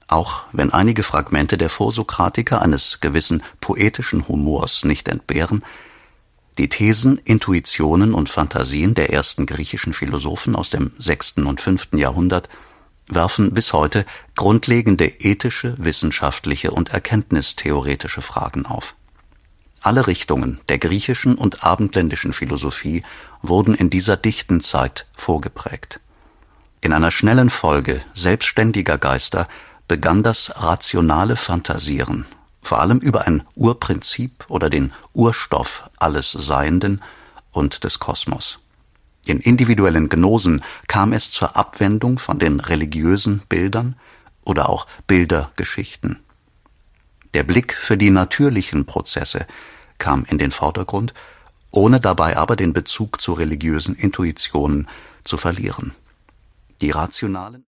Auch wenn einige Fragmente der Vorsokratiker eines gewissen poetischen Humors nicht entbehren, die Thesen, Intuitionen und Phantasien der ersten griechischen Philosophen aus dem 6. und 5. Jahrhundert werfen bis heute grundlegende ethische, wissenschaftliche und erkenntnistheoretische Fragen auf. Alle Richtungen der griechischen und abendländischen Philosophie wurden in dieser dichten Zeit vorgeprägt. In einer schnellen Folge selbstständiger Geister begann das rationale Phantasieren, vor allem über ein Urprinzip oder den Urstoff alles Seienden und des Kosmos. In individuellen Gnosen kam es zur Abwendung von den religiösen Bildern oder auch Bildergeschichten. Der Blick für die natürlichen Prozesse kam in den Vordergrund, ohne dabei aber den Bezug zu religiösen Intuitionen zu verlieren. Die rationalen